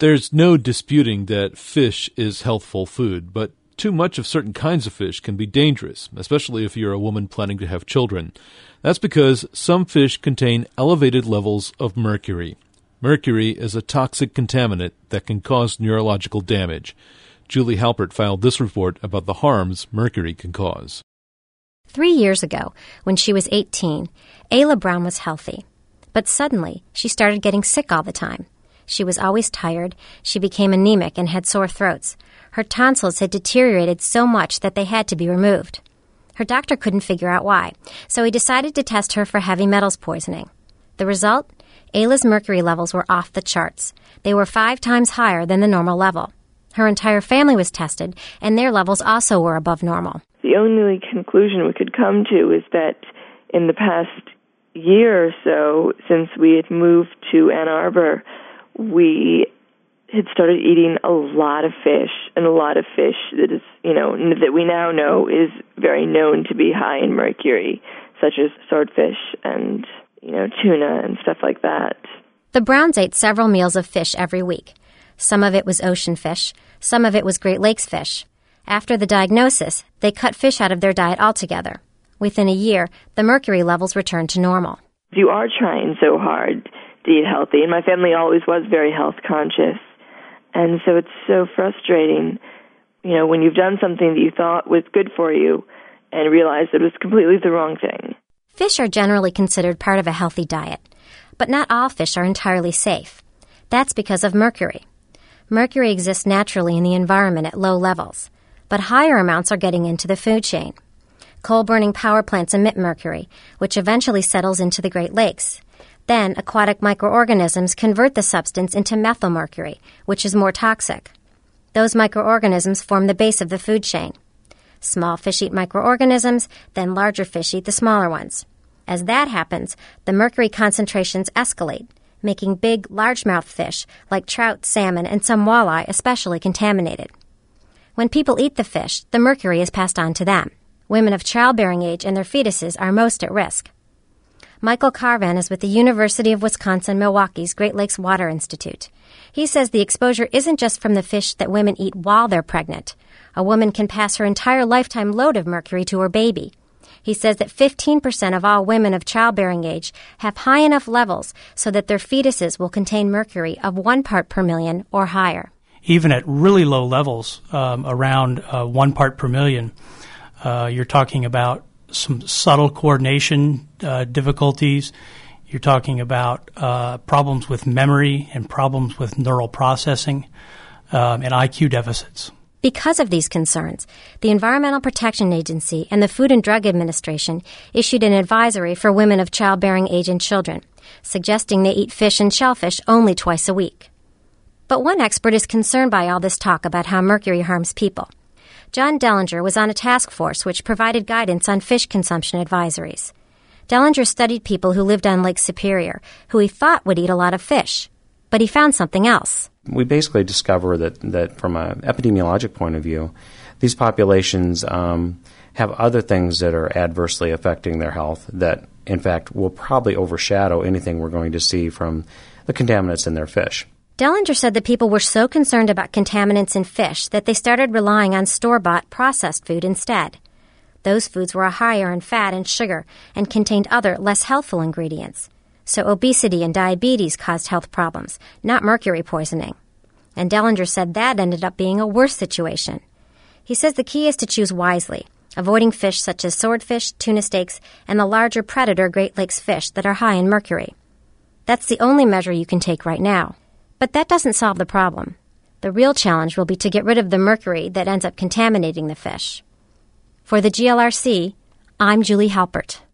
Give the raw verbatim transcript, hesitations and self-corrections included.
There's no disputing that fish is healthful food, but too much of certain kinds of fish can be dangerous, especially if you're a woman planning to have children. That's because some fish contain elevated levels of mercury. Mercury is a toxic contaminant that can cause neurological damage. Julie Halpert filed this report about the harms mercury can cause. Three years ago, when she was eighteen, Ayla Brown was healthy. But suddenly, she started getting sick all the time. She was always tired, she became anemic and had sore throats. Her tonsils had deteriorated so much that they had to be removed. Her doctor couldn't figure out why, so he decided to test her for heavy metals poisoning. The result? Ayla's mercury levels were off the charts. They were five times higher than the normal level. Her entire family was tested, and their levels also were above normal. The only conclusion we could come to is that in the past year or so, since we had moved to Ann Arbor, we had started eating a lot of fish, and a lot of fish that is, you know, that we now know is very known to be high in mercury, such as swordfish and, you know, tuna and stuff like that. The Browns ate several meals of fish every week. Some of it was ocean fish, some of it was Great Lakes fish. After the diagnosis, they cut fish out of their diet altogether. Within a year, the mercury levels returned to normal. You are trying so hard to eat healthy, and my family always was very health conscious. And so it's so frustrating, you know, when you've done something that you thought was good for you and realized it was completely the wrong thing. Fish are generally considered part of a healthy diet, but not all fish are entirely safe. That's because of mercury. Mercury exists naturally in the environment at low levels, but higher amounts are getting into the food chain. Coal-burning power plants emit mercury, which eventually settles into the Great Lakes. Then, aquatic microorganisms convert the substance into methylmercury, which is more toxic. Those microorganisms form the base of the food chain. Small fish eat microorganisms, then larger fish eat the smaller ones. As that happens, the mercury concentrations escalate, making big, largemouth fish like trout, salmon, and some walleye especially contaminated. When people eat the fish, the mercury is passed on to them. Women of childbearing age and their fetuses are most at risk. Michael Carvan is with the University of Wisconsin-Milwaukee's Great Lakes Water Institute. He says the exposure isn't just from the fish that women eat while they're pregnant. A woman can pass her entire lifetime load of mercury to her baby. He says that fifteen percent of all women of childbearing age have high enough levels so that their fetuses will contain mercury of one part per million or higher. Even at really low levels, um, around uh, one part per million, uh, you're talking about some subtle coordination uh, difficulties. You're talking about uh, problems with memory and problems with neural processing um, and I Q deficits. Because of these concerns, the Environmental Protection Agency and the Food and Drug Administration issued an advisory for women of childbearing age and children, suggesting they eat fish and shellfish only twice a week. But one expert is concerned by all this talk about how mercury harms people. John Dellinger was on a task force which provided guidance on fish consumption advisories. Dellinger studied people who lived on Lake Superior, who he thought would eat a lot of fish, but he found something else. We basically discover that, that from an epidemiologic point of view, these populations um, have other things that are adversely affecting their health that, in fact, will probably overshadow anything we're going to see from the contaminants in their fish. Dellinger said that people were so concerned about contaminants in fish that they started relying on store-bought processed food instead. Those foods were higher in fat and sugar and contained other, less healthful ingredients. So obesity and diabetes caused health problems, not mercury poisoning. And Dellinger said that ended up being a worse situation. He says the key is to choose wisely, avoiding fish such as swordfish, tuna steaks, and the larger predator Great Lakes fish that are high in mercury. That's the only measure you can take right now. But that doesn't solve the problem. The real challenge will be to get rid of the mercury that ends up contaminating the fish. For the G L R C, I'm Julie Halpert.